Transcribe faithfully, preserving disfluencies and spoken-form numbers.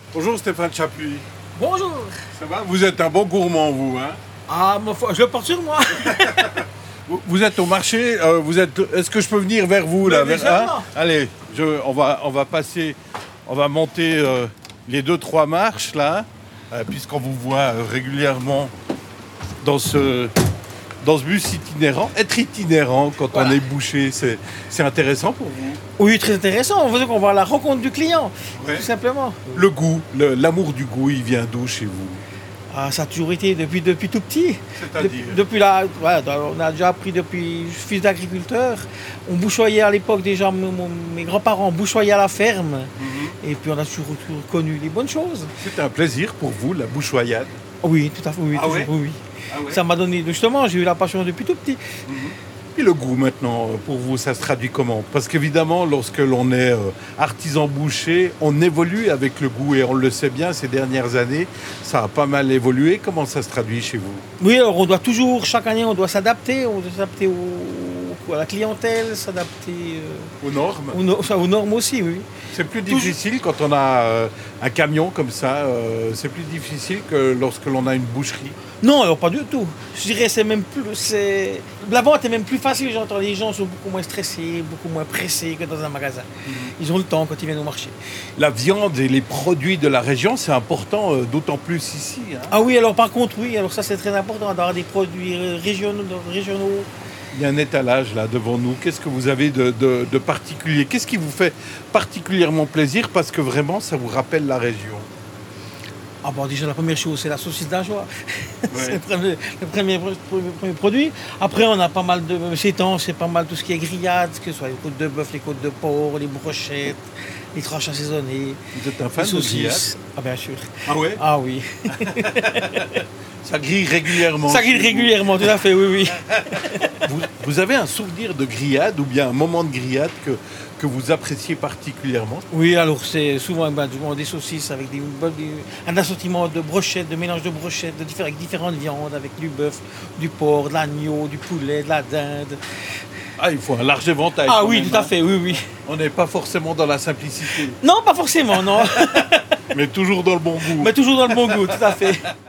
Bonjour Stéphane Chapuis. Bonjour. Ça va? Vous êtes un bon gourmand, vous, hein? Ah, ma foi, je le porte sur moi. Vous, vous êtes au marché, euh, vous êtes. Est-ce que je peux venir vers vous là? Mais vers- bien hein sûr. Allez, je, on va, on va passer, on va monter euh, les deux trois marches là, euh, puisqu'on vous voit euh, régulièrement dans ce, dans ce bus itinérant. Être itinérant quand Voilà. on est boucher, c'est, c'est intéressant pour vous. Oui, très intéressant. On veut qu'on va à la rencontre du client, Ouais. tout simplement. Le goût, le- l'amour du goût, il vient d'où chez vous? Ah, ça a toujours été depuis, depuis tout petit. C'est-à-dire? Depuis, depuis la, voilà, on a déjà appris depuis, je suis fils d'agriculteur. On bouchoyait à l'époque déjà, mon- mon- mes grands-parents bouchoyaient à la ferme. Mhm. Et puis on a toujours, toujours connu les bonnes choses. C'est un plaisir pour vous, la bouchoyade. Oui, tout à fait, oui, Ah toujours, ouais oui, oui. Ah ouais. Ça m'a donné, justement, j'ai eu la passion depuis tout petit. Et le goût maintenant, pour vous, ça se traduit comment? Parce qu'évidemment, lorsque l'on est euh, artisan boucher, on évolue avec le goût et on le sait bien, ces dernières années, ça a pas mal évolué. Comment ça se traduit chez vous? Oui, alors on doit toujours, chaque année, on doit s'adapter, on doit s'adapter au- à la clientèle, s'adapter euh, Aux normes? aux, no- enfin, aux normes aussi, oui. C'est plus Toujours. difficile quand on a euh, un camion comme ça, euh, c'est plus difficile que lorsque l'on a une boucherie. Non, alors pas du tout. Je dirais c'est même plus, c'est la vente est même plus facile. J'entends les gens sont beaucoup moins stressés, beaucoup moins pressés que dans un magasin. Ils ont le temps quand ils viennent au marché. La viande et les produits de la région, c'est important, euh, d'autant plus ici. Hein. Ah oui, alors par contre, oui, alors ça c'est très important d'avoir des produits euh, régionaux, régionaux. Il y a un étalage là devant nous. Qu'est-ce que vous avez de, de- de particulier? Qu'est-ce qui vous fait particulièrement plaisir parce que vraiment ça vous rappelle la région? Ah bon, déjà la première chose c'est la saucisse d'Ajoie. C'est Ouais. le premier, le premier, premier- premier produit. Après on a pas mal de, ces temps c'est pas mal tout ce qui est grillade, que ce soit les côtes de bœuf, les côtes de porc, les brochettes, les tranches assaisonnées, Vous êtes un les fan de grillade? saucisses. Ah bien sûr. Ah ouais? Ah oui. Ça grille régulièrement. Ça grille chez vous. régulièrement, tout à fait, oui, oui. Vous, vous avez un souvenir de grillade ou bien un moment de grillade que, que vous appréciez particulièrement? Oui, alors c'est souvent ben, souvent des saucisses avec des, des- un assortiment de brochettes, de mélange de brochettes, de diffé- avec différentes viandes, avec du bœuf, du porc, de l'agneau, du poulet, de la dinde. Ah, il faut un large éventail. Ah quand oui, même, tout à hein. fait, oui, oui. On n'est pas forcément dans la simplicité, Non, pas forcément, non. mais toujours dans le bon goût. Mais toujours dans le bon goût, tout à fait.